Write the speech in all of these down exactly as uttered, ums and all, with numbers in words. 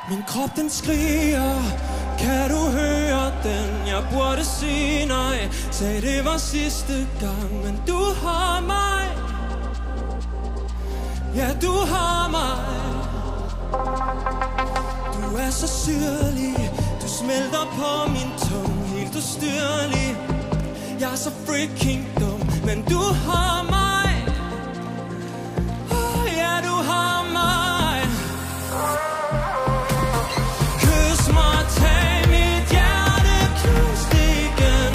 Min krop den skriger, kan du høre den? Jeg burde sige nej, sagde det var sidste gang. Men du har mig, ja du har mig. Du er så syrlig, du smelter på min tunge, helt ustyrlig. Jeg er så freaking dum, men du har mig, oh, ja du har mig. Kys mig, tag mit hjerte, knus det igen.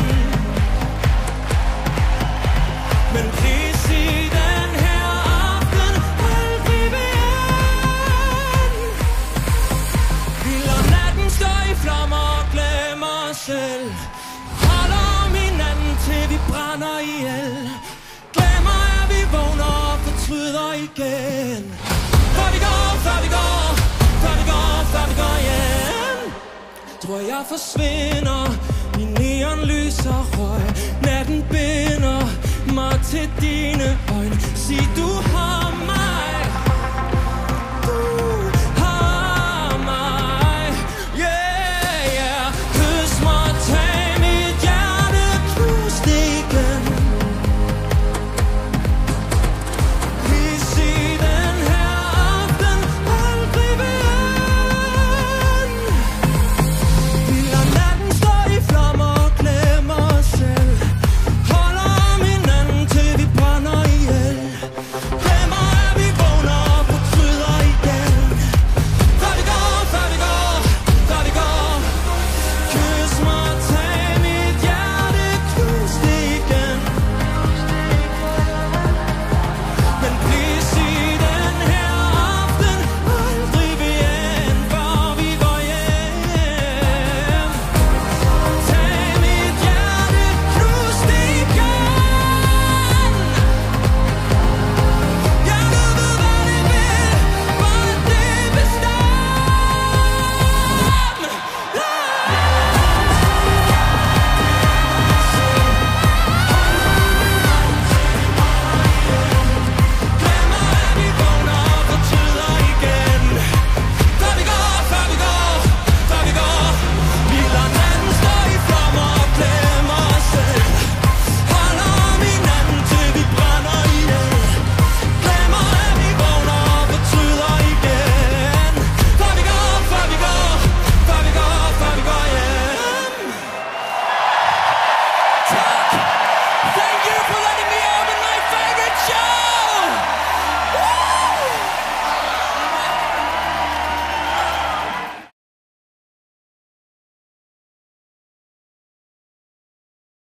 Men please sig den her aften aldrig igen. Vi lader natten stå i flammer og glemmer os selv. Holder om hinanden til vi brænder ihjel. Glemmer at vi vågner og fortryder igen. Før vi går, før vi går, før vi går, før vi går hjem. Tror jeg forsvinder, min neon lyser røg. Natten binder mig til dine øjne. Sig du har mig.